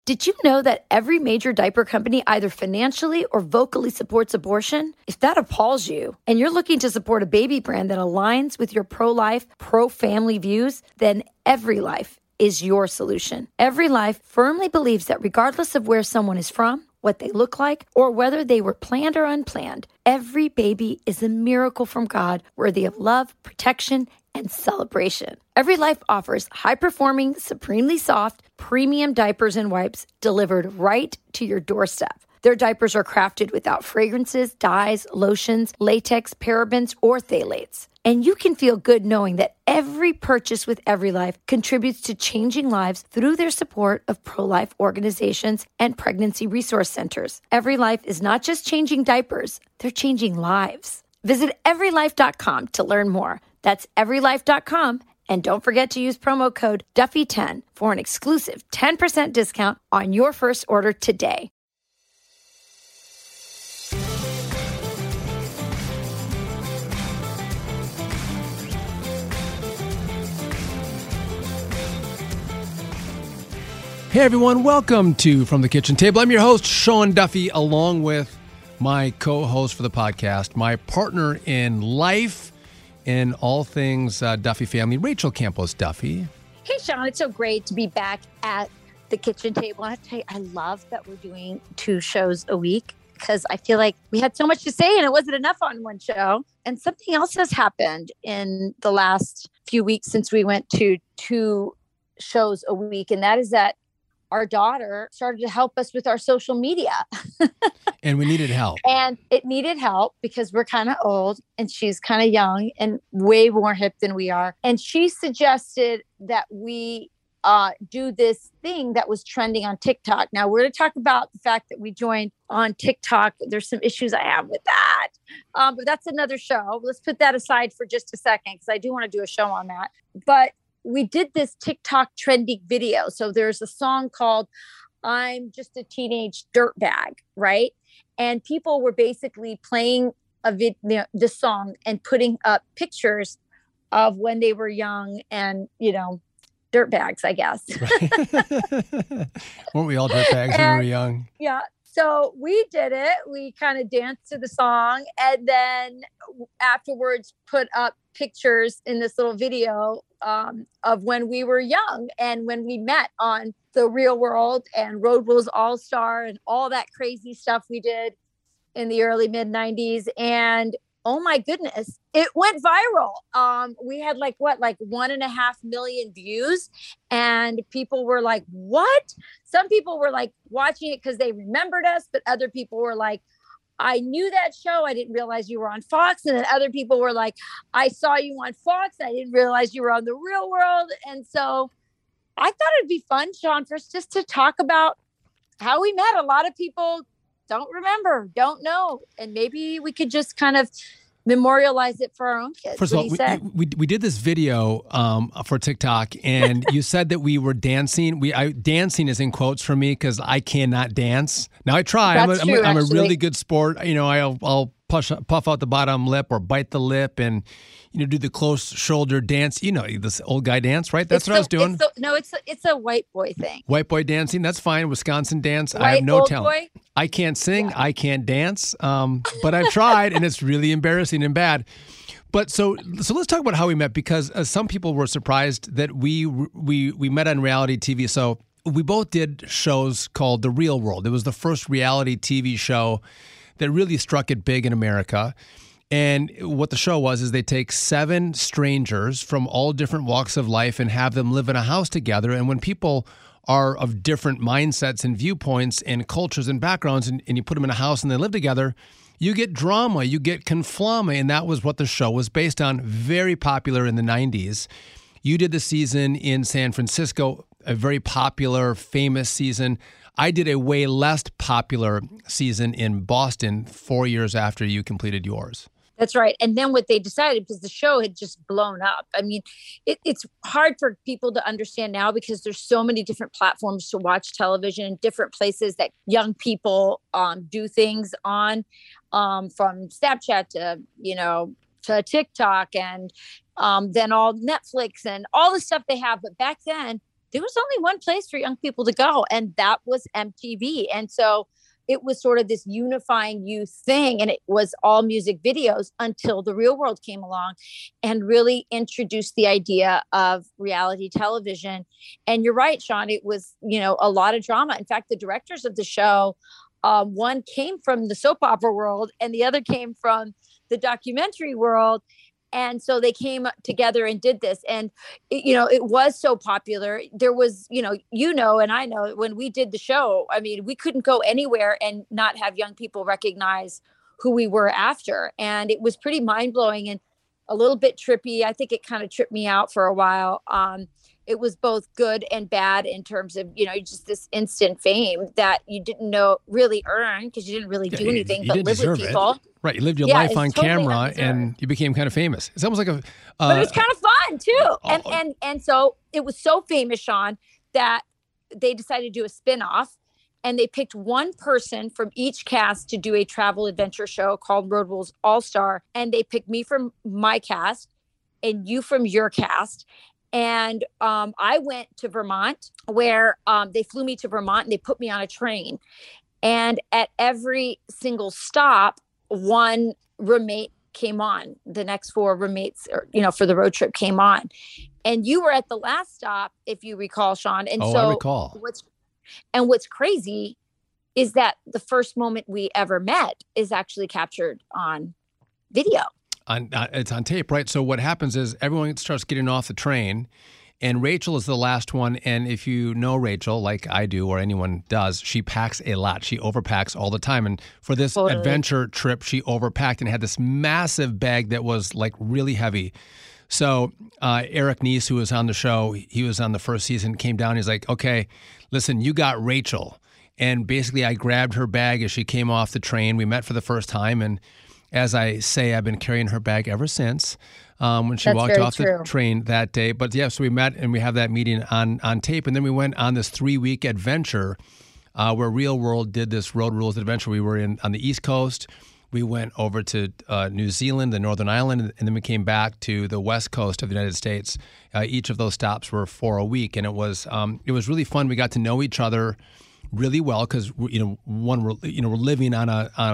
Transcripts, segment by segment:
Did you know that every major diaper company either financially or vocally supports abortion? If that appalls you and you're looking to support a baby brand that aligns with your pro-life, pro-family views, then EveryLife is your solution. EveryLife firmly believes that regardless of where someone is from, what they look like, or whether they were planned or unplanned, every baby is a miracle from God worthy of love, protection, and celebration. EveryLife offers high-performing, supremely soft, premium diapers and wipes delivered right to your doorstep. Their diapers are crafted without fragrances, dyes, lotions, latex, parabens, or phthalates. And you can feel good knowing that every purchase with EveryLife contributes to changing lives through their support of pro-life organizations and pregnancy resource centers. EveryLife is not just changing diapers, they're changing lives. Visit everylife.com to learn more. That's everylife.com. And don't forget to use promo code Duffy10 for an exclusive 10% discount on your first order today. Hey everyone, welcome to From the Kitchen Table. I'm your host, Sean Duffy, along with my co-host for the podcast, my partner in life in all things Duffy family, Rachel Campos Duffy. Hey Sean, it's so great to be back at the kitchen table. I have to tell you, I love that we're doing 2 shows a week because I feel like we had so much to say and it wasn't enough on one show. And something else has happened in the last few weeks since we went to 2 shows a week, and that is that our daughter started to help us with our social media. And we needed help. And it needed help because we're kind of old and she's kind of young and way more hip than we are. And she suggested that we do this thing that was trending on TikTok. Now we're going to talk about the fact that we joined on TikTok. There's some issues I have with that. But that's another show. Let's put that aside for just a second because I do want to do a show on that. But we did this TikTok trending video. So there's a song called I'm Just a Teenage Dirtbag, right? And people were basically playing the song and putting up pictures of when they were young and, dirtbags, I guess. Weren't we all dirtbags when we were young? Yeah. So we did it. We kind of danced to the song and then afterwards put up pictures in this little video of when we were young and when we met on The Real World and Road Rules All-Star and all that crazy stuff we did in the early mid-90s. And oh my goodness, it went viral. We had like 1.5 million views and people were like, what? Some people were like watching it because they remembered us, but other people were like, I knew that show. I didn't realize you were on Fox. And then other people were like, I saw you on Fox. I didn't realize you were on The Real World. And so I thought it'd be fun, Sean, for us just to talk about how we met. A lot of people don't remember, don't know. And maybe we could just kind of memorialize it for our own kids. First of all, we did this video for TikTok, and you said that we were dancing. Dancing is in quotes for me because I cannot dance. Now I try. I'm a really good sport. I'll puff out the bottom lip or bite the lip, and do the close shoulder dance. This old guy dance, right? That's what I was doing. It's a white boy thing. White boy dancing. That's fine. Wisconsin dance. I have no talent. Boy. I can't sing. Yeah. I can't dance. But I've tried, and it's really embarrassing and bad. But so let's talk about how we met, because some people were surprised that we met on reality TV. So we both did shows called The Real World. It was the first reality TV show that really struck it big in America. And what the show was is they take 7 strangers from all different walks of life and have them live in a house together. And when people are of different mindsets and viewpoints and cultures and backgrounds, and you put them in a house and they live together, you get drama, you get conflama, and that was what the show was based on. Very popular in the 90s. You did the season in San Francisco, a very popular, famous season. I did a way less popular season in Boston 4 years after you completed yours. That's right. And then what they decided, because the show had just blown up. I mean, it's hard for people to understand now because there's so many different platforms to watch television, different places that young people do things on, from Snapchat to TikTok and then all Netflix and all the stuff they have. But back then, there was only one place for young people to go, and that was MTV. And so it was sort of this unifying youth thing, and it was all music videos until The Real World came along and really introduced the idea of reality television. And you're right, Sean, it was, a lot of drama. In fact, the directors of the show, one came from the soap opera world and the other came from the documentary world. And so they came together and did this. And, it was so popular. There was, and I know when we did the show, I mean, we couldn't go anywhere and not have young people recognize who we were after. And it was pretty mind blowing and a little bit trippy. I think it kind of tripped me out for a while. It was both good and bad in terms of, just this instant fame that you didn't really earn because you didn't really do anything but live with people. It. Right. You lived your life on camera and you became kind of famous. It's almost like but it was kind of fun too. And so it was so famous, Sean, that they decided to do a spinoff, and they picked one person from each cast to do a travel adventure show called Road Rules All-Star. And they picked me from my cast and you from your cast. And I went to Vermont, where they flew me to Vermont and they put me on a train. And at every single stop, one roommate came on. The next four roommates, for the road trip came on. And you were at the last stop, if you recall, Sean. And I recall. What's crazy is that the first moment we ever met is actually captured on video. It's on tape, right? So what happens is everyone starts getting off the train, and Rachel is the last one. And if you know Rachel, like I do, or anyone does, she packs a lot. She overpacks all the time. And for this adventure trip, she overpacked and had this massive bag that was like really heavy. So Eric Neese, who was on the show, he was on the first season, came down. He's like, okay, listen, you got Rachel. And basically I grabbed her bag as she came off the train. We met for the first time, and as I say, I've been carrying her bag ever since when she walked off the train that day. But yeah, so we met and we have that meeting on tape. And then we went on this 3-week adventure where Real World did this Road Rules adventure. We were on the East Coast. We went over to New Zealand, the Northern Ireland, and then we came back to the West Coast of the United States. Each of those stops were for a week, and it was really fun. We got to know each other really well because we're living on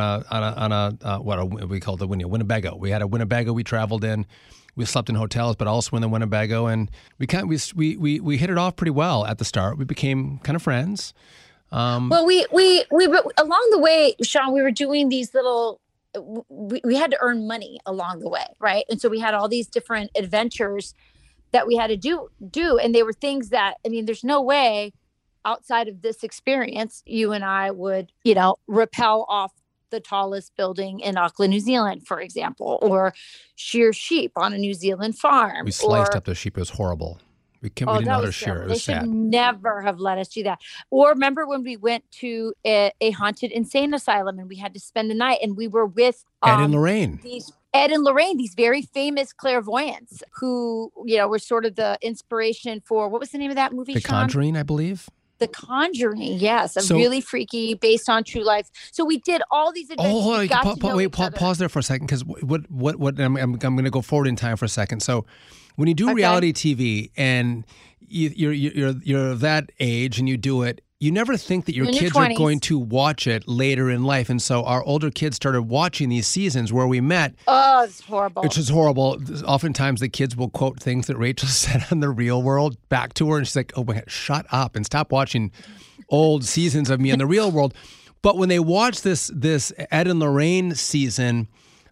a what we call the Winnebago. We had a Winnebago we traveled in. We slept in hotels, but also in the Winnebago, and we hit it off pretty well at the start. We became kind of friends. Well, we along the way, Sean, we were doing these little. We had to earn money along the way, right? And so we had all these different adventures that we had to do, and they were things that, I mean, there's no way outside of this experience, you and I would, rappel off the tallest building in Auckland, New Zealand, for example, or shear sheep on a New Zealand farm. We sliced up the sheep. It was horrible. We didn't know how to shear. It was sad. They should never have let us do that. Or remember when we went to a haunted insane asylum and we had to spend the night, and we were with Ed and Lorraine. Ed and Lorraine, these very famous clairvoyants who, were sort of the inspiration for, what was the name of that movie, The Conjuring, I believe. The Conjuring, yes, really freaky, based on true life. So we did all these adventures. Oh, hold on, pause there for a second, because what I'm going to go forward in time for a second. So when you do reality TV and you're that age and you do it, you never think that your kids are going to watch it later in life. And so our older kids started watching these seasons where we met. Oh, it's horrible. Which is horrible. Oftentimes the kids will quote things that Rachel said on The Real World back to her. And she's like, oh, my God, shut up and stop watching old seasons of me in The Real World. But when they watch this Ed and Lorraine season,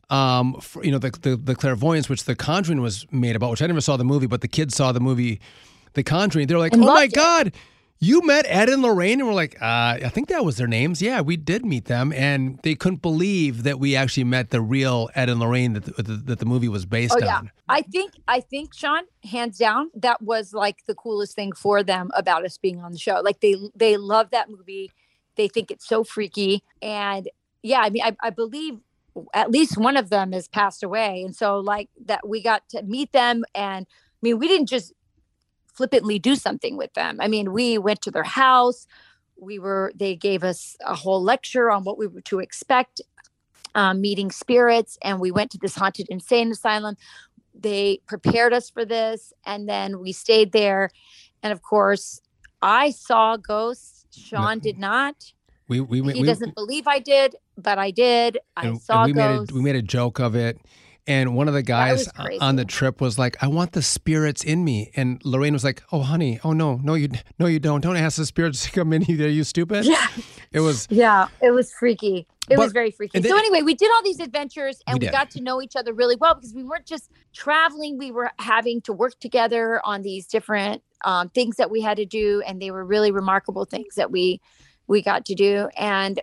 the clairvoyance, which The Conjuring was made about, which I never saw the movie, but the kids saw the movie The Conjuring. They're like, oh, my God. You met Ed and Lorraine? And we're like, I think that was their names. Yeah, we did meet them. And they couldn't believe that we actually met the real Ed and Lorraine that the movie was based on. I think, Sean, hands down, that was like the coolest thing for them about us being on the show. Like they love that movie. They think it's so freaky. And yeah, I mean, I believe at least one of them has passed away. And so like that we got to meet them. And I mean, we didn't just flippantly do something with them. I mean, we went to their house. They gave us a whole lecture on what we were to expect, meeting spirits. And we went to this haunted insane asylum. They prepared us for this. And then we stayed there. And of course, I saw ghosts. Sean No. did not. We He doesn't believe I did, but I did. I saw ghosts. we made a joke of it. And one of the guys was crazy. on the trip was like, "I want the spirits in me." And Lorraine was like, "Oh, honey, oh no, you don't. Don't ask the spirits to come in either. Are you stupid?" Yeah. It was freaky. It was very freaky. So anyway, we did all these adventures and we got to know each other really well because we weren't just traveling. We were having to work together on these different things that we had to do. And they were really remarkable things that we got to do. And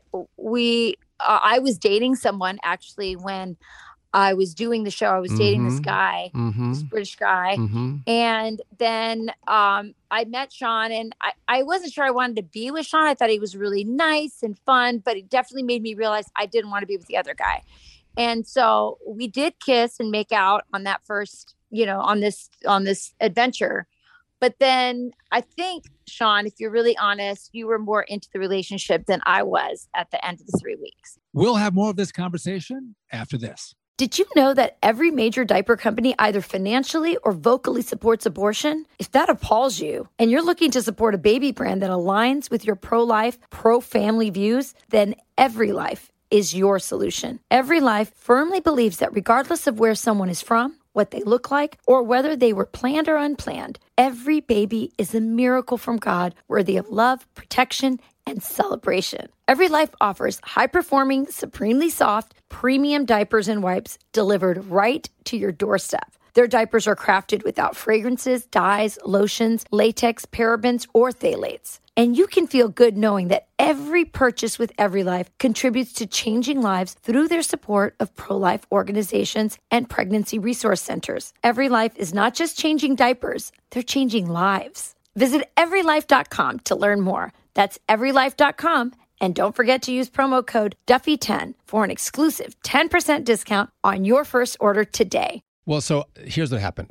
I was dating someone actually when I was doing the show. I was dating this guy, this British guy. And then I met Sean and I wasn't sure I wanted to be with Sean. I thought he was really nice and fun, but it definitely made me realize I didn't want to be with the other guy. And so we did kiss and make out on that first, on this adventure. But then I think, Sean, if you're really honest, you were more into the relationship than I was at the end of the 3 weeks. We'll have more of this conversation after this. Did you know that every major diaper company either financially or vocally supports abortion? If that appalls you and you're looking to support a baby brand that aligns with your pro-life, pro-family views, then Every Life is your solution. Every Life firmly believes that regardless of where someone is from, what they look like, or whether they were planned or unplanned, every baby is a miracle from God worthy of love, protection, and celebration. Every Life offers high-performing, supremely soft, premium diapers and wipes delivered right to your doorstep. Their diapers are crafted without fragrances, dyes, lotions, latex, parabens, or phthalates. And you can feel good knowing that every purchase with Every Life contributes to changing lives through their support of pro-life organizations and pregnancy resource centers. Every Life is not just changing diapers, they're changing lives. Visit everylife.com to learn more. That's everylife.com. And don't forget to use promo code Duffy10 for an exclusive 10% discount on your first order today. Well, so here's what happened.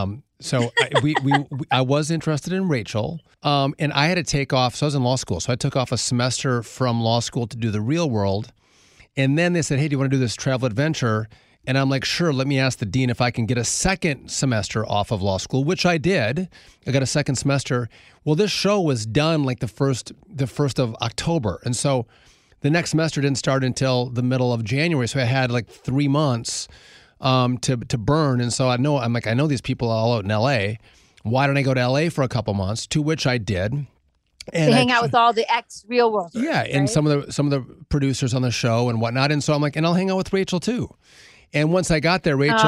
I was interested in Rachel, and I had to take off. So I was in law school, so I took off a semester from law school to do the real world. And then they said, "Hey, do you want to do this travel adventure?" And I'm like, "Sure, let me ask the dean if I can get a second semester off of law school," which I did. I got a second semester. Well, this show was done like the first of October. And so the next semester didn't start until the middle of January. So I had like 3 months to burn. And so I know these people all out in LA. Why don't I go to LA for a couple months? To which I did. And to hang out with all the ex-real worlders. Yeah, and right? some of the producers on the show and whatnot. And so I'm like, and I'll hang out with Rachel too. And once I got there, Rachel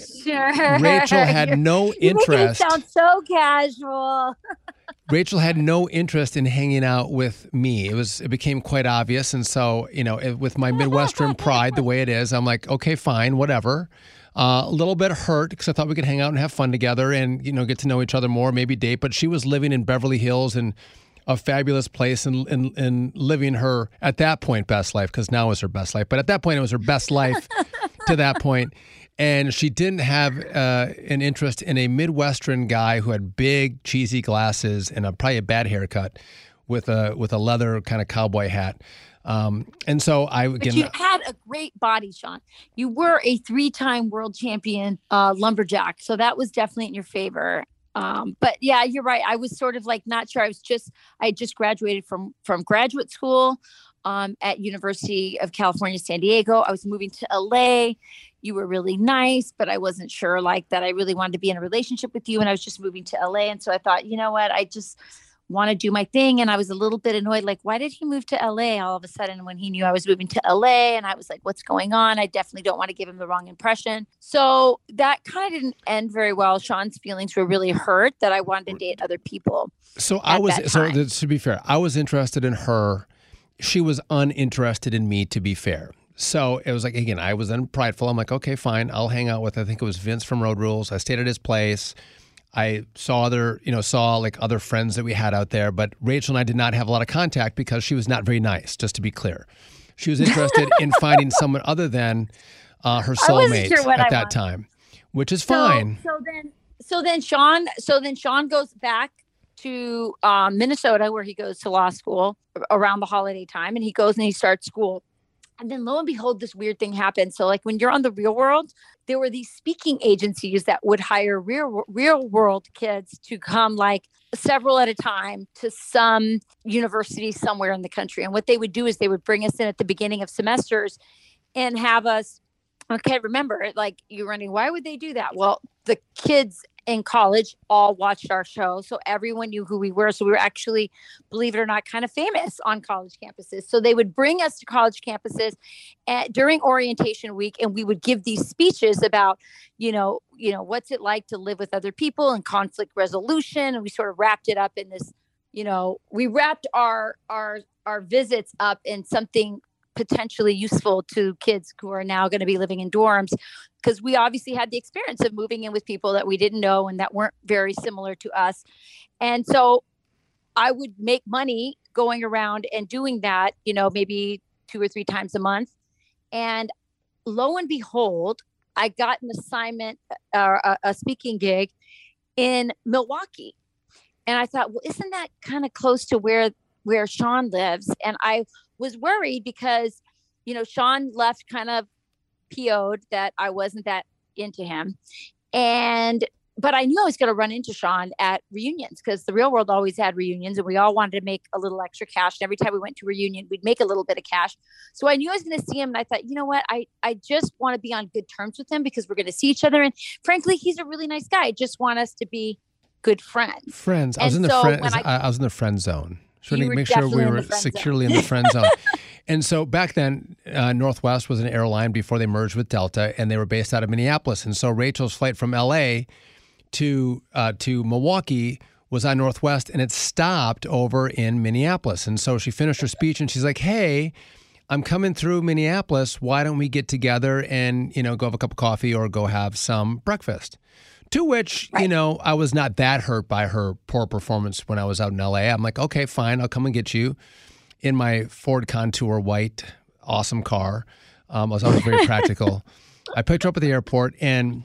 had no interest. You're making it sound so casual. Rachel had no interest in hanging out with me. It became quite obvious. And so, with my Midwestern pride, the way it is, I'm like, okay, fine, whatever. A little bit hurt because I thought we could hang out and have fun together and, get to know each other more, maybe date. But she was living in Beverly Hills and a fabulous place and living her, at that point, best life, because now is her best life. But at that point, it was her best life to that point. And she didn't have an interest in a Midwestern guy who had big, cheesy glasses and probably a bad haircut with a leather kind of cowboy hat. And so But you had a great body, Sean. You were a 3-time world champion lumberjack. So that was definitely in your favor. But yeah, you're right. I was sort of like not sure. I had just graduated from graduate school at University of California, San Diego. I was moving to LA. You were really nice, but I wasn't sure like that I really wanted to be in a relationship with you. And I was just moving to LA. And so I thought, you know what, I just want to do my thing. And I was a little bit annoyed. Like, why did he move to LA all of a sudden when he knew I was moving to LA? And I was like, what's going on? I definitely don't want to give him the wrong impression. So that kind of didn't end very well. Sean's feelings were really hurt that I wanted to date other people. So to be fair, I was interested in her. She was uninterested in me, to be fair. So it was like, again, I was then prideful. I'm like, okay, fine. I'll hang out with, I think it was Vince from Road Rules. I stayed at his place. I saw other friends that we had out there, but Rachel and I did not have a lot of contact because she was not very nice, just to be clear. She was interested in finding someone other than her soulmate at that time, which is fine. So then Sean goes back to Minnesota, where he goes to law school around the holiday time, and he goes and he starts school. And then lo and behold, this weird thing happened. So like when you're on The Real World, there were these speaking agencies that would hire real world kids to come like several at a time to some university somewhere in the country. And what they would do is they would bring us in at the beginning of semesters and have us, okay, remember, like you're running, why would they do that? Well, the kids in college all watched our show. So everyone knew who we were. So we were actually, believe it or not, kind of famous on college campuses. So they would bring us to college campuses during orientation week, and we would give these speeches about, what's it like to live with other people and conflict resolution. And we sort of wrapped it up in this, we wrapped our visits up in something potentially useful to kids who are now going to be living in dorms, because we obviously had the experience of moving in with people that we didn't know and that weren't very similar to us. And so I would make money going around and doing that, maybe 2 or 3 times a month. And lo and behold, I got an assignment, a speaking gig in Milwaukee. And I thought, well, isn't that kind of close to where Sean lives? And I was worried because, Sean left kind of PO'd that I wasn't that into him. But I knew I was going to run into Sean at reunions, because The Real World always had reunions and we all wanted to make a little extra cash. And every time we went to a reunion, we'd make a little bit of cash. So I knew I was going to see him. And I thought, you know what? I just want to be on good terms with him because we're going to see each other. And frankly, he's a really nice guy. I just want us to be good friends. I was in the friend zone. Trying to make sure we were securely in the friend zone. And so back then, Northwest was an airline before they merged with Delta, and they were based out of Minneapolis. And so Rachel's flight from L.A. to Milwaukee was on Northwest, and it stopped over in Minneapolis. And so she finished her speech, and she's like, hey, I'm coming through Minneapolis. Why don't we get together and, go have a cup of coffee or go have some breakfast? To which, right. I was not that hurt by her poor performance when I was out in L.A. I'm like, okay, fine, I'll come and get you in my Ford Contour white, awesome car. I was always very practical. I picked her up at the airport, and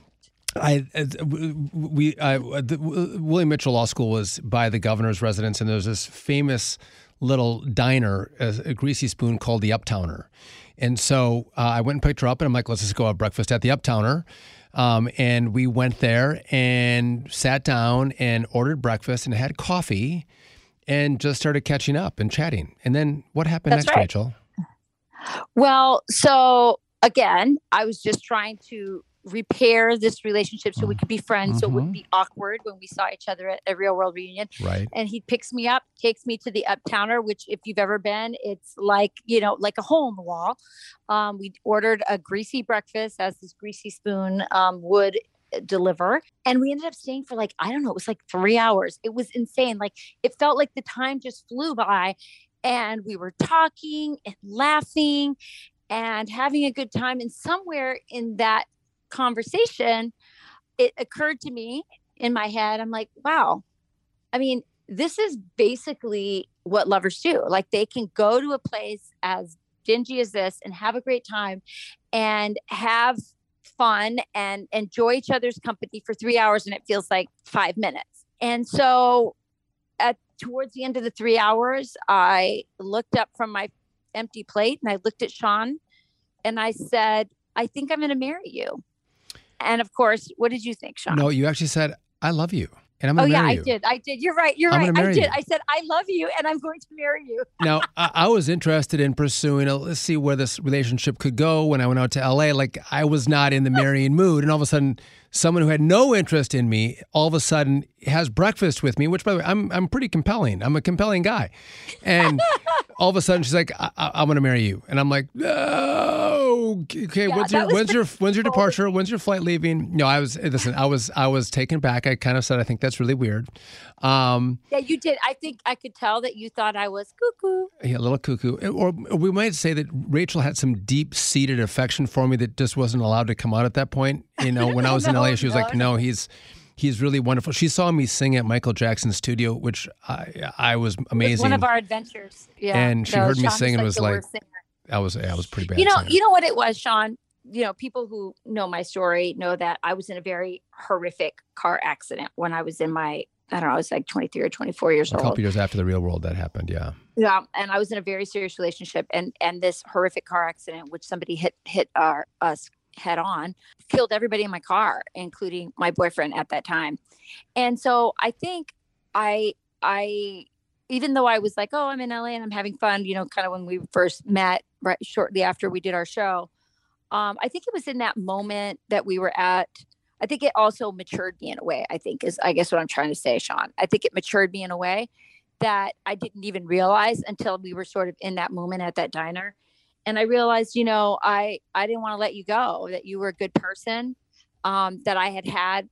William Mitchell Law School was by the governor's residence, and there's this famous little diner, a greasy spoon called the Uptowner. And so I went and picked her up, and I'm like, let's just go have breakfast at the Uptowner. And we went there and sat down and ordered breakfast and had coffee and just started catching up and chatting. And then what happened next, right. Rachel? Well, so again, I was just trying to repair this relationship so we could be friends, so it wouldn't be awkward when we saw each other at a Real World reunion. Right. And he picks me up, takes me to the Uptowner, which if you've ever been, it's like, like a hole in the wall. We ordered a greasy breakfast, as this greasy spoon would deliver. And we ended up staying for it was like 3 hours. It was insane. Like it felt like the time just flew by, and we were talking and laughing and having a good time. And somewhere in that conversation, it occurred to me in my head, I'm like, wow, I mean, this is basically what lovers do. Like they can go to a place as dingy as this and have a great time and have fun and enjoy each other's company for 3 hours, and it feels like 5 minutes. And so towards the end of the 3 hours, I looked up from my empty plate and I looked at Sean and I said, I think I'm going to marry you. And of course, what did you think, Sean? No, you actually said, I love you. And I'm going to marry you. Oh, yeah, I did. You're right. I did. I said, I love you and I'm going to marry you. Now, I was interested in pursuing, let's see where this relationship could go when I went out to LA. Like, I was not in the marrying mood. And all of a sudden, someone who had no interest in me, all of a sudden has breakfast with me, which, by the way, I'm pretty compelling. I'm a compelling guy. And all of a sudden, she's like, I'm going to marry you. And I'm like, no. Okay, yeah, when's your departure? When's your flight leaving? No, I was taken back. I kind of said, I think that's really weird. Yeah, you did. I think I could tell that you thought I was cuckoo. Yeah, a little cuckoo. Or we might say that Rachel had some deep-seated affection for me that just wasn't allowed to come out at that point. When I was in LA, she was like, no, he's really wonderful. She saw me sing at Michael Jackson's studio, which I was amazing. It was one of our adventures. Yeah. And she heard me sing and was like, I was pretty bad. You know what it was, Sean? People who know my story know that I was in a very horrific car accident when I was in my I don't know, I was like 23 or 24 years A old. couple years after the Real World that happened, yeah. Yeah, and I was in a very serious relationship, and this horrific car accident, which somebody hit us head on, killed everybody in my car, including my boyfriend at that time. And so I think I even though I was like, oh, I'm in LA and I'm having fun, kind of when we first met, right shortly after we did our show, I think it was in that moment that we were at. I think it also matured me in a way, I guess what I'm trying to say, Sean. I think it matured me in a way that I didn't even realize until we were sort of in that moment at that diner. And I realized, I didn't want to let you go, that you were a good person, that I had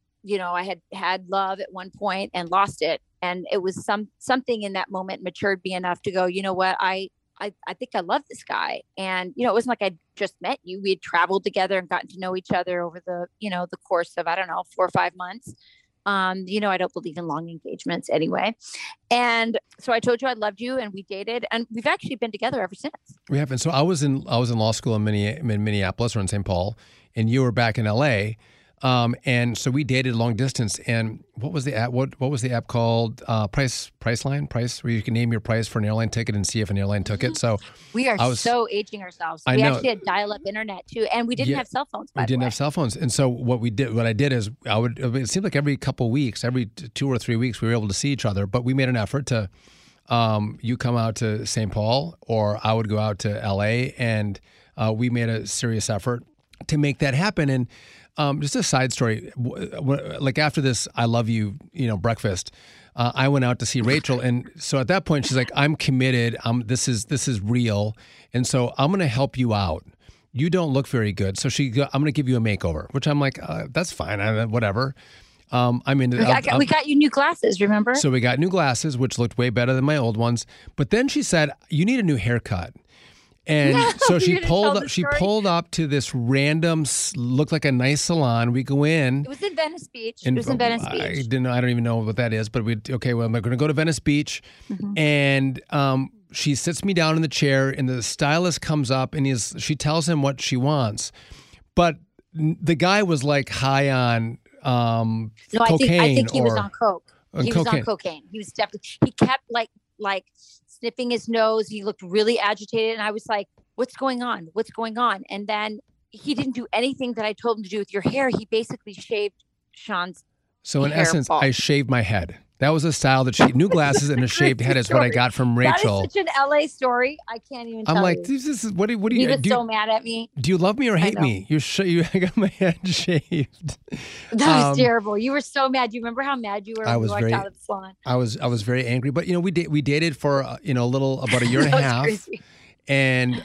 love at one point and lost it. And it was something in that moment matured me enough to go, you know what, I think I love this guy. And, it wasn't like I just met you. We had traveled together and gotten to know each other over the, the course of, 4 or 5 months. I don't believe in long engagements anyway. And so I told you I loved you, and we dated, and we've actually been together ever since. We have. And so I was in law school in Minneapolis or in St. Paul, and you were back in LA. And so we dated long distance. And what was the app? What was the app called? Priceline, where you can name your price for an airline ticket and see if an airline took it. So we are so aging ourselves. We actually had dial-up internet too, and we didn't have cell phones. We didn't have cell phones, and so what I did is it seemed like every couple of weeks, every 2 or 3 weeks, we were able to see each other. But we made an effort to, you come out to St. Paul, or I would go out to LA, and we made a serious effort to make that happen. And just a side story, like after this I love you, breakfast, I went out to see Rachel. And so at that point she's like, I'm committed. This is real. And so I'm going to help you out. You don't look very good. So I'm going to give you a makeover, which I'm like, that's fine. Whatever. We got you new glasses, remember? So we got new glasses, which looked way better than my old ones. But then she said, you need a new haircut. And so she pulled up to this random, looked like a nice salon. We go in. It was in Venice Beach. I don't even know what that is, but I'm going to go to Venice Beach. Mm-hmm. And she sits me down in the chair, and the stylist comes up, and she tells him what she wants. But the guy was like high on cocaine. I think he was on coke. He was on cocaine. He was definitely, he kept like sniffing his nose. He looked really agitated. And I was like, what's going on? What's going on? And then he didn't do anything that I told him to do with your hair. He basically shaved Sean's So in hair essence, bald. I shaved my head. That was a style that new glasses and a shaved head is what I got from Rachel. That is such an LA story. I can't even tell you. I'm like, this is, what do you He was so mad at me. Do you love me or hate me? I got my head shaved. That was terrible. You were so mad. Do you remember how mad you were when you walked out of the salon? I was very angry. But, we dated for, about a year and a half. Crazy. And,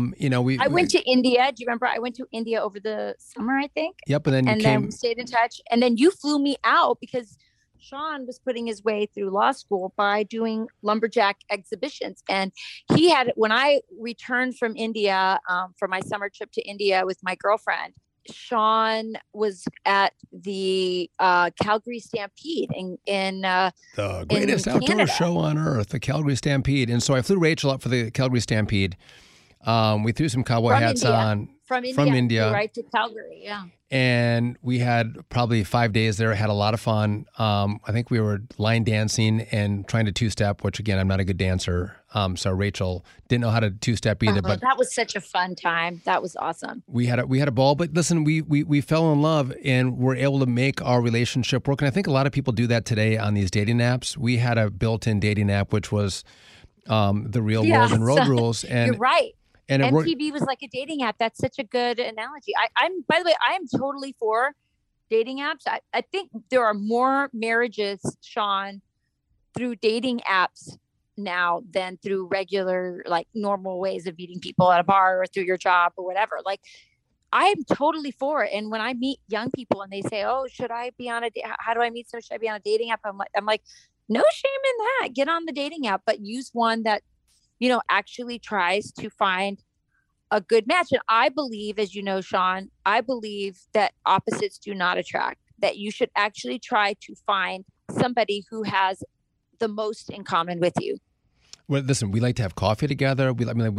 I went to India. Do you remember? I went to India over the summer, I think. Yep. And then we stayed in touch. And then you flew me out because Sean was putting his way through law school by doing lumberjack exhibitions. And when I returned from India, for my summer trip to India with my girlfriend, Sean was at the Calgary Stampede in the greatest outdoor show on earth, the Calgary Stampede. And so I flew Rachel up for the Calgary Stampede. We threw some cowboy hats on. From India. Right to Calgary, yeah. And we had probably 5 days there, had a lot of fun. I think we were line dancing and trying to two-step, which again, I'm not a good dancer. So Rachel didn't know how to two-step either. But that was such a fun time. That was awesome. We had a ball, but listen, we fell in love and were able to make our relationship work. And I think a lot of people do that today on these dating apps. We had a built-in dating app, which was The Real World and Road Rules. And you're right. And MTV was like a dating app. That's such a good analogy. By the way, I am totally for dating apps. I think there are more marriages, Sean, through dating apps now than through regular, like normal ways of meeting people at a bar or through your job or whatever. Like, I am totally for it. And when I meet young people and they say, "Oh, should I be on how do I meet someone? Should I be on a dating app?" I'm like, no shame in that. Get on the dating app, but use one that actually tries to find a good match. And I believe, as you know, Sean, I believe that opposites do not attract, that you should actually try to find somebody who has the most in common with you. Well, listen, we like to have coffee together.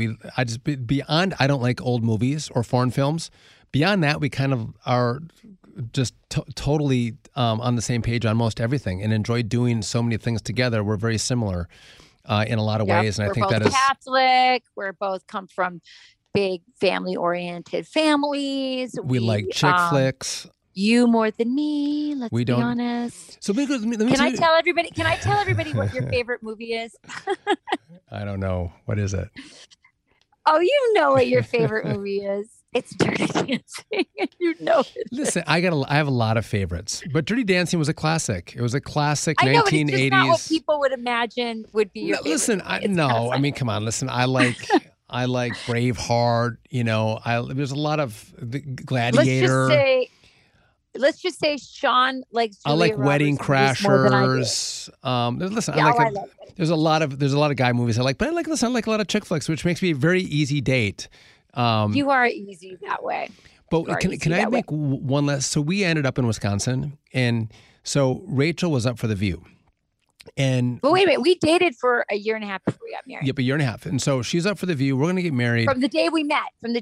I don't like old movies or foreign films. Beyond that, we kind of are just totally on the same page on most everything and enjoy doing so many things together. We're very similar in a lot of ways. And I think that is Catholic. We're both come from big family-oriented families. We like chick flicks. You more than me. Let's be honest. So let me Can I tell everybody what your favorite movie is? I don't know. What is it? Oh, you know what your favorite movie is. It's Dirty Dancing. You know it. Listen, I have a lot of favorites, but Dirty Dancing was a classic. It was a classic 1980s. I know, but it's just not what people would imagine would be your favorite. Listen, I mean, come on. Listen, I like Braveheart. You know, there's a lot of the Gladiator. Let's just say Sean likes. Julia I like Roberts Wedding Crashers. Listen, I love it. There's a lot of guy movies I like, but I like a lot of chick flicks, which makes me a very easy date. You are easy that way. But can I make one last? So we ended up in Wisconsin, and so Rachel was up for The View. But wait a minute, we dated for a year and a half before we got married. Yep, a year and a half. And so she's up for The View. We're going to get married. From the day we met,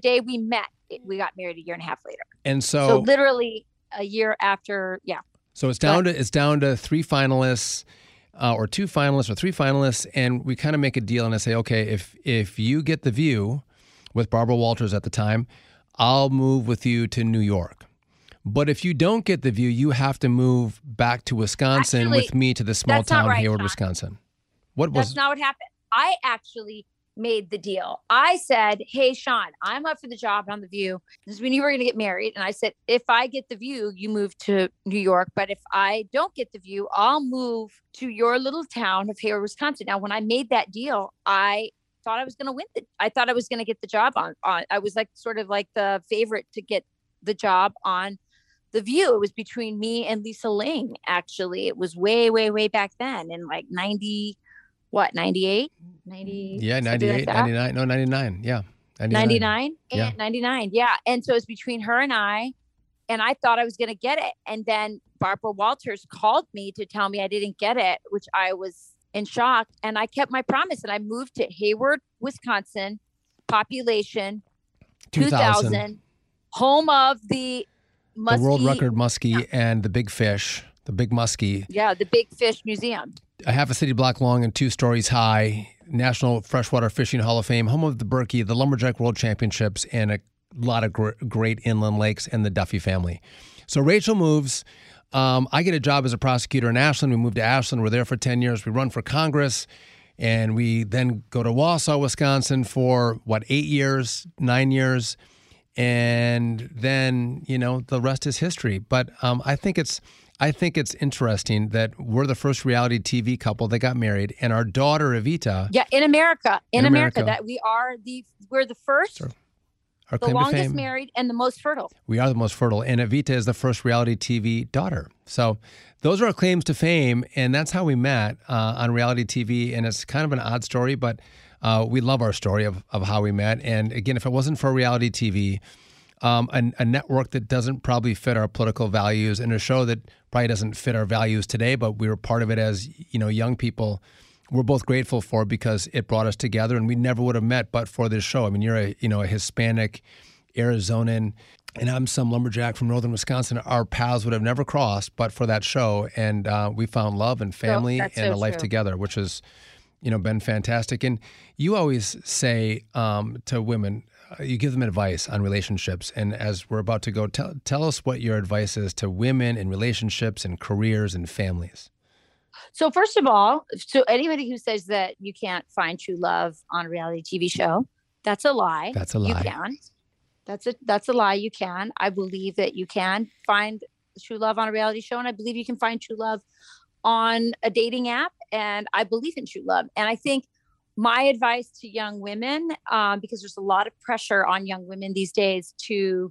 we got married a year and a half later. And so literally a year after, yeah. So it's down to three finalists, or two finalists, or three finalists, and we kind of make a deal, and I say, okay, if you get The View with Barbara Walters at the time, I'll move with you to New York. But if you don't get The View, you have to move back to Wisconsin with me to the small town Hayward, Wisconsin. That's not what happened. I actually made the deal. I said, hey, Sean, I'm up for the job on The View. This is when you were going to get married. And I said, if I get The View, you move to New York. But if I don't get The View, I'll move to your little town of Hayward, Wisconsin. Now, when I made that deal, I thought I was going to win. I thought I was going to get the job on. I was like sort of like the favorite to get the job on The View. It was between me and Lisa Ling, actually. It was way, way, way back then in like 98? 90? Yeah, 98, 99. No, 99. Yeah. 99? Yeah. 99. Yeah. And so it's between her and I thought I was going to get it. And then Barbara Walters called me to tell me I didn't get it, which I was in shock. And I kept my promise and I moved to Hayward, Wisconsin, population 2000, home of the muskie. The world record muskie and the big fish, the big muskie. Yeah, the Big Fish Museum. A half a city block long and 2 stories high, National Freshwater Fishing Hall of Fame, home of the Berkey, the Lumberjack World Championships, and a lot of great inland lakes and the Duffy family. So Rachel moves. I get a job as a prosecutor in Ashland. We move to Ashland. We're there for 10 years. We run for Congress. And we then go to Wausau, Wisconsin for, 9 years. And then, the rest is history. But I think it's interesting that we're the first reality TV couple that got married, and our daughter Evita. Yeah, in America, that we're the first, the longest married, and the most fertile. We are the most fertile, and Evita is the first reality TV daughter. So those are our claims to fame, and that's how we met on reality TV. And it's kind of an odd story, but we love our story of how we met. And again, if it wasn't for reality TV. A network that doesn't probably fit our political values, and a show that probably doesn't fit our values today, but we were part of it as, young people. We're both grateful for it because it brought us together, and we never would have met but for this show. I mean, you're a Hispanic Arizonan, and I'm some lumberjack from northern Wisconsin. Our paths would have never crossed but for that show, and we found love and family and a life together, which has, been fantastic. And you always say to women, you give them advice on relationships. And as we're about to go, tell us what your advice is to women in relationships and careers and families. So first of all, anybody who says that you can't find true love on a reality TV show, that's a lie. That's a lie. You can. That's a lie. You can. I believe that you can find true love on a reality show. And I believe you can find true love on a dating app. And I believe in true love. And I think my advice to young women, because there's a lot of pressure on young women these days to,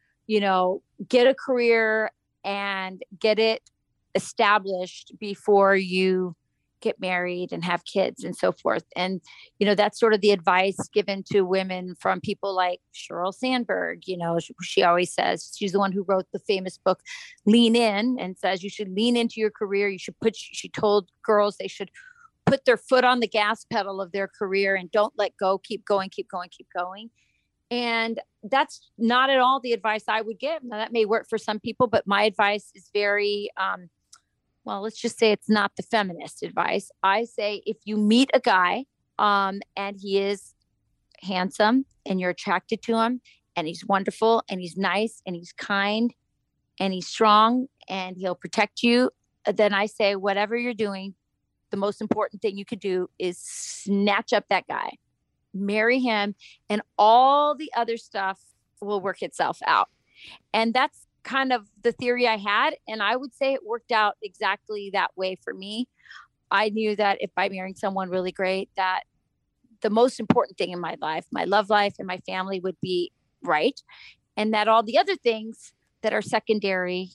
get a career and get it established before you get married and have kids and so forth. And, that's sort of the advice given to women from people like Sheryl Sandberg. She always says, she's the one who wrote the famous book, Lean In, and says you should lean into your career. She told girls they should put their foot on the gas pedal of their career and don't let go, keep going, keep going, keep going. And that's not at all the advice I would give. Now, that may work for some people, but my advice is very, well, let's just say it's not the feminist advice. I say if you meet a guy and he is handsome and you're attracted to him and he's wonderful and he's nice and he's kind and he's strong and he'll protect you, then I say whatever you're doing, the most important thing you could do is snatch up that guy, marry him, and all the other stuff will work itself out. And that's kind of the theory I had. And I would say it worked out exactly that way for me. I knew that if by marrying someone really great, that the most important thing in my life, my love life and my family would be right. And that all the other things that are secondary,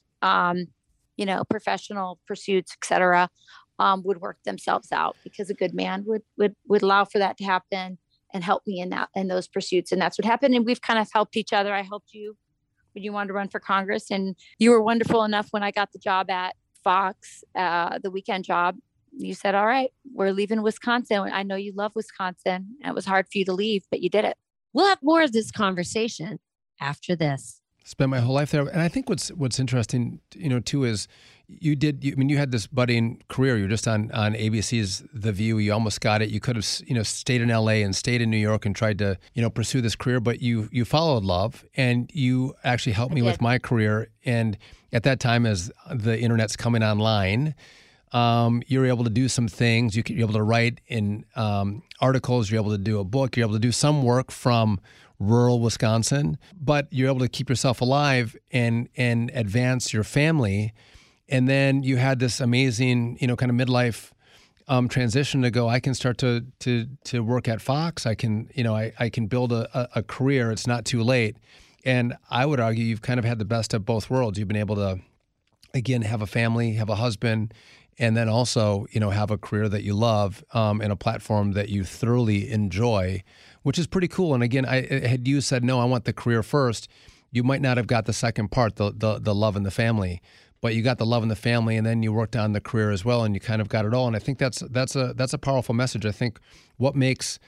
professional pursuits, et cetera, would work themselves out, because a good man would allow for that to happen and help me in those pursuits. And that's what happened. And we've kind of helped each other. I helped you when you wanted to run for Congress, and you were wonderful enough when I got the job at Fox, the weekend job. You said, all right, we're leaving Wisconsin. I know you love Wisconsin. And it was hard for you to leave, but you did it. We'll have more of this conversation after this. Spent my whole life there. And I think what's interesting, too, is you had this budding career. You were just on ABC's The View. You almost got it. You could have, stayed in LA and stayed in New York and tried to, pursue this career, but you followed love, and you actually helped me with my career. And at that time, as the internet's coming online, you're able to do some things. You're able to write in articles. You're able to do a book. You're able to do some work from rural Wisconsin, but you're able to keep yourself alive and advance your family. And then you had this amazing, kind of midlife transition to go, I can start to work at Fox. I can, I can build a career. It's not too late. And I would argue you've kind of had the best of both worlds. You've been able to, again, have a family, have a husband, and then also, have a career that you love and a platform that you thoroughly enjoy, which is pretty cool. And again, had you said, no, I want the career first, you might not have got the second part, the love and the family. But you got the love and the family, and then you worked on the career as well, and you kind of got it all. And I think that's a powerful message. I think what makes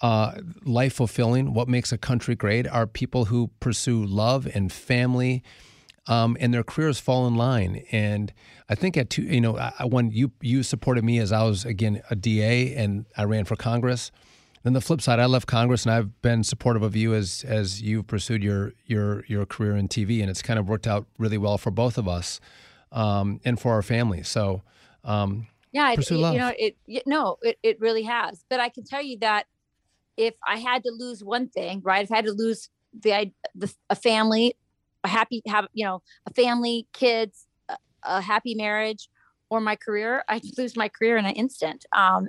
life fulfilling, what makes a country great, are people who pursue love and family, and their careers fall in line. And I think when you supported me as I was, again, a DA and I ran for Congress. Then the flip side, I left Congress and I've been supportive of you as you've pursued your career in TV, and it's kind of worked out really well for both of us and for our family. So pursue love. It really has. But I can tell you that if I had to lose one thing, right? If I had to lose a family, a family, kids, a happy marriage, or my career, I'd lose my career in an instant.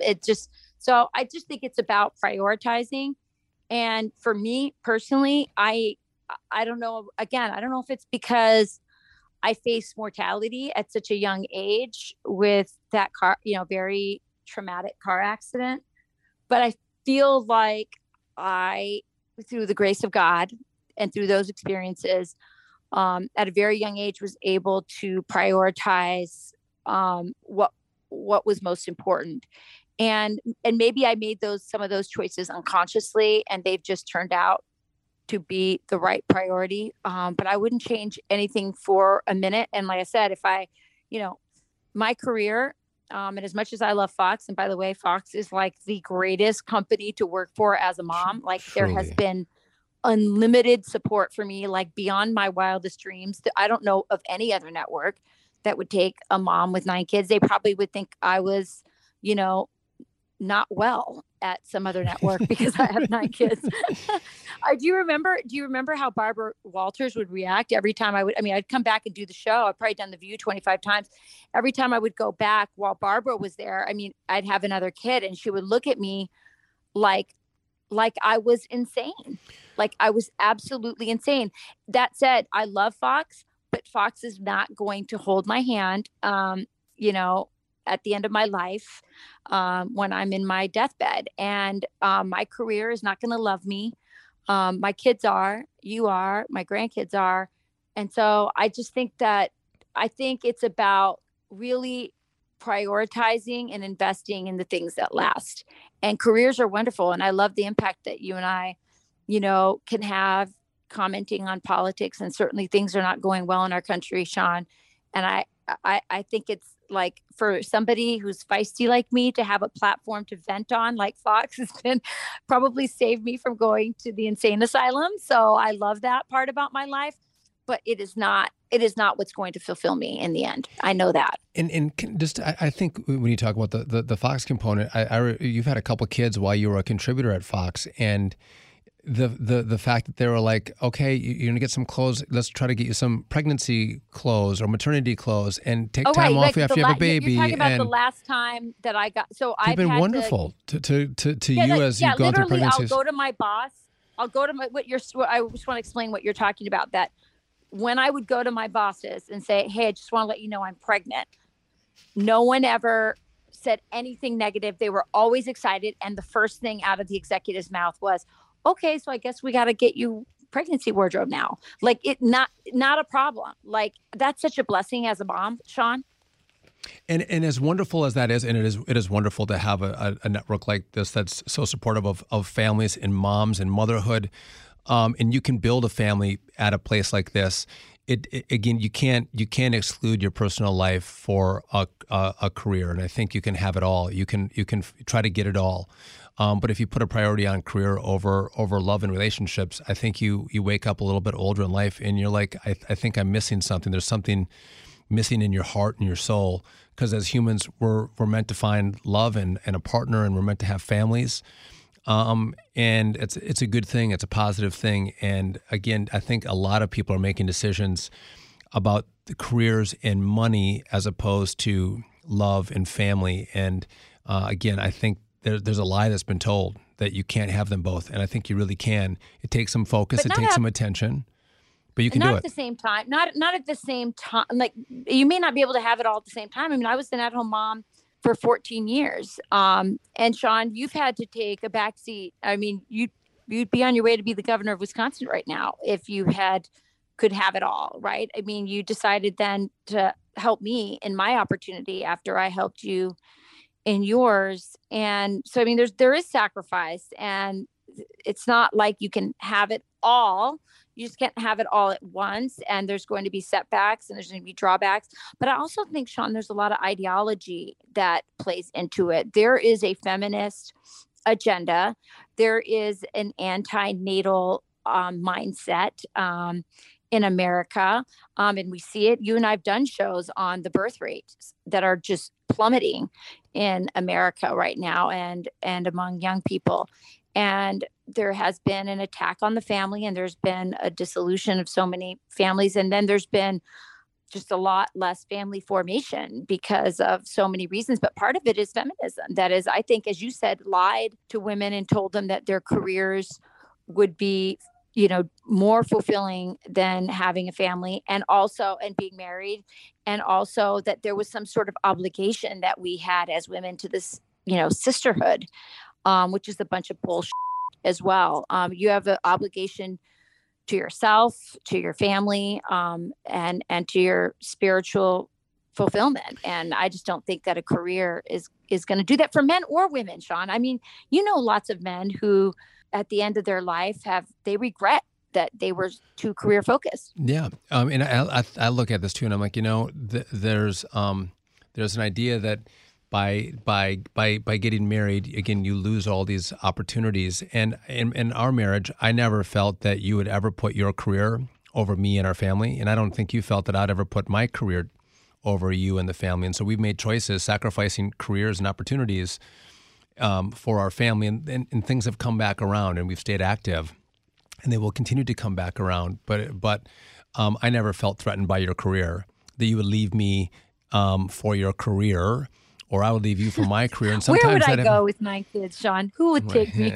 So I just think it's about prioritizing. And for me personally, I don't know, again, I don't know if it's because I faced mortality at such a young age with that car, very traumatic car accident, but I feel like I, through the grace of God and through those experiences, at a very young age was able to prioritize what was most important. And maybe I made some of those choices unconsciously, and they've just turned out to be the right priority. But I wouldn't change anything for a minute. And like I said, if my career, and as much as I love Fox, and by the way, Fox is like the greatest company to work for as a mom. Like There has been unlimited support for me, like beyond my wildest dreams. I don't know of any other network that would take a mom with 9 kids. They probably would think I was, not well at some other network because I have 9 kids. Do you remember how Barbara Walters would react every time I'd come back and do the show. I've probably done The View 25 times. Every time I would go back while Barbara was there, I'd have another kid, and she would look at me like I was insane. Like I was absolutely insane. That said, I love Fox, but Fox is not going to hold my hand, at the end of my life, when I'm in my deathbed. And my career is not going to love me. My kids are, you are, my grandkids are. And so I just think it's about really prioritizing and investing in the things that last. And careers are wonderful. And I love the impact that you and I, can have commenting on politics, and certainly things are not going well in our country, Sean. And I think it's like, for somebody who's feisty like me to have a platform to vent on, like Fox has been, probably saved me from going to the insane asylum. So I love that part about my life, but it is not what's going to fulfill me in the end. I know that. And I think when you talk about the Fox component, you've had a couple kids while you were a contributor at Fox, and the fact that they were like, okay, you're gonna get some clothes. Let's try to get you some pregnancy clothes or maternity clothes, and take time off after you have a baby. You're talking about the last time that I got. So I've been wonderful to you as you've gone through pregnancies. I'll go to my boss. I just want to explain what you're talking about. That when I would go to my bosses and say, hey, I just want to let you know I'm pregnant, no one ever said anything negative. They were always excited. And the first thing out of the executive's mouth was, okay, so I guess we got to get you pregnancy wardrobe now. Like, not a problem. Like, that's such a blessing as a mom, Sean. And as wonderful as that is, and it is wonderful to have a network like this that's so supportive of families and moms and motherhood. And you can build a family at a place like this. Again, you can't exclude your personal life for a career, and I think you can have it all. You can try to get it all. But if you put a priority on career over love and relationships, I think you wake up a little bit older in life and you're like, I think I'm missing something. There's something missing in your heart and your soul, because as humans, we're meant to find love and a partner, and we're meant to have families. And it's a good thing. It's a positive thing. And again, I think a lot of people are making decisions about the careers and money as opposed to love and family. And again, I think there's a lie that's been told that you can't have them both, and I think you really can. It takes some focus, it takes some attention, but you can do it. Not at the same time. Not at the same time. Like, you may not be able to have it all at the same time. I mean, I was an at-home mom for 14 years. And Sean, you've had to take a backseat. I mean, you'd be on your way to be the governor of Wisconsin right now if you could have it all, right? I mean, you decided then to help me in my opportunity after I helped you in yours. And so, I mean, there is sacrifice, and it's not like you can have it all. You just can't have it all at once. And there's going to be setbacks and there's going to be drawbacks. But I also think, Sean, there's a lot of ideology that plays into it. There is a feminist agenda. There is an anti-natal mindset in America. And we see it. You and I have done shows on the birth rates that are just plummeting in America right now and among young people. And there has been an attack on the family, and there's been a dissolution of so many families. And then there's been just a lot less family formation because of so many reasons. But part of it is feminism. That is, I think, as you said, lied to women and told them that their careers would be, more fulfilling than having a family and being married. And also that there was some sort of obligation that we had as women to this, sisterhood, which is a bunch of bullshit as well. You have an obligation to yourself, to your family, and to your spiritual fulfillment. And I just don't think that a career is going to do that for men or women, Sean. I mean, lots of men who at the end of their life they regret that they were too career focused. Yeah. And I look at this too, and I'm like, there's an idea that by getting married, again, you lose all these opportunities. And in our marriage, I never felt that you would ever put your career over me and our family. And I don't think you felt that I'd ever put my career over you and the family. And so we've made choices, sacrificing careers and opportunities for our family. And things have come back around, and we've stayed active, and they will continue to come back around. But I never felt threatened by your career, that you would leave me for your career, or I would leave you for my career. And sometimes where would I go with 9 kids, Sean? Who would take me?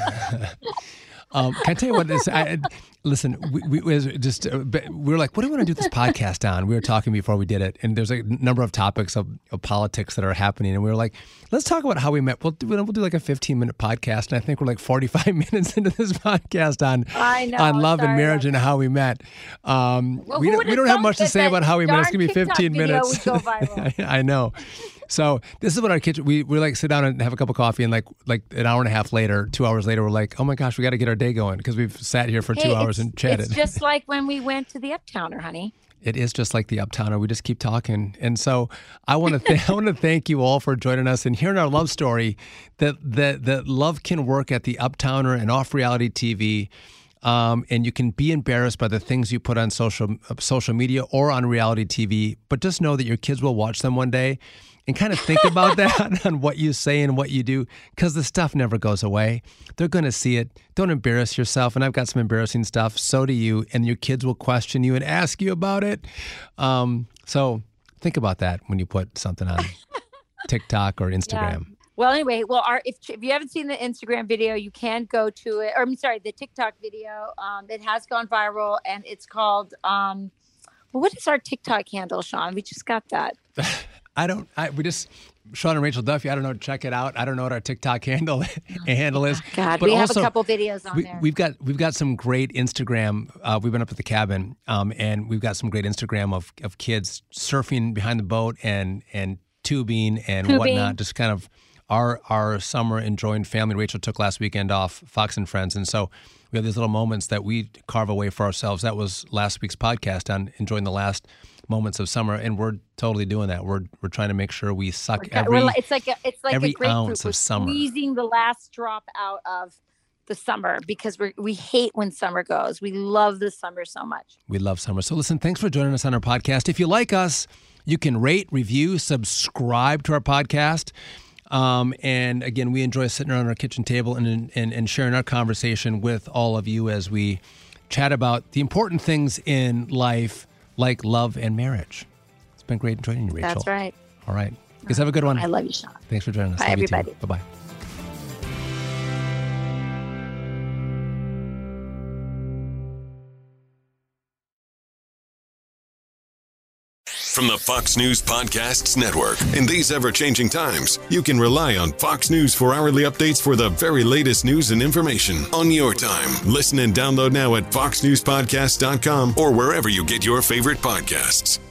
Can I tell you what this? Listen, we were like, what do we want to do this podcast on? We were talking before we did it, and there's a number of topics of politics that are happening, and we were like, let's talk about how we met. We'll do like a 15-minute podcast, and I think we're like 45 minutes into this podcast on love and marriage and how we met. We don't have much to say about how we met. It's gonna be 15 minutes. Would go viral. I know. So this is what our kitchen, we like sit down and have a cup of coffee, and like an hour and a half later, 2 hours later, we're like, oh my gosh, we got to get our day going because we've sat here for 2 hours and chatted. It's just like when we went to the Uptowner, honey. It is just like the Uptowner. We just keep talking. And so I want to thank you all for joining us and hearing our love story, that love can work at the Uptowner and off reality TV. And you can be embarrassed by the things you put on social media or on reality TV, but just know that your kids will watch them one day and kind of think about that on what you say and what you do, because the stuff never goes away. They're going to see it. Don't embarrass yourself. And I've got some embarrassing stuff. So do you. And your kids will question you and ask you about it. So think about that when you put something on TikTok or Instagram. Yeah. Well, anyway, if you haven't seen the Instagram video, you can go to it. Or I'm sorry, the TikTok video. It has gone viral, and it's called. What is our TikTok handle, Sean? We just got that. Sean and Rachel Duffy. I don't know. Check it out. I don't know what our TikTok handle is. God, but we also, have a couple videos on there. We've got some great Instagram. We've been up at the cabin, and we've got some great Instagram of kids surfing behind the boat and tubing and whatnot. Just kind of our summer enjoying family. Rachel took last weekend off, Fox and Friends, and so we have these little moments that we carve away for ourselves. That was last week's podcast on enjoying the last moments of summer, and we're totally doing that. We're trying to make sure we suck every ounce of summer. We're squeezing the last drop out of the summer because we hate when summer goes. We love the summer so much. We love summer. So listen, thanks for joining us on our podcast. If you like us, you can rate, review, subscribe to our podcast. And again, we enjoy sitting around our kitchen table and sharing our conversation with all of you as we chat about the important things in life, like love and marriage. It's been great joining you, Rachel. That's right. All right. You guys have a good one. I love you, Sean. Thanks for joining us. Bye, everybody. Bye-bye. From the Fox News Podcasts Network. In these ever-changing times, you can rely on Fox News for hourly updates for the very latest news and information on your time. Listen and download now at foxnewspodcast.com or wherever you get your favorite podcasts.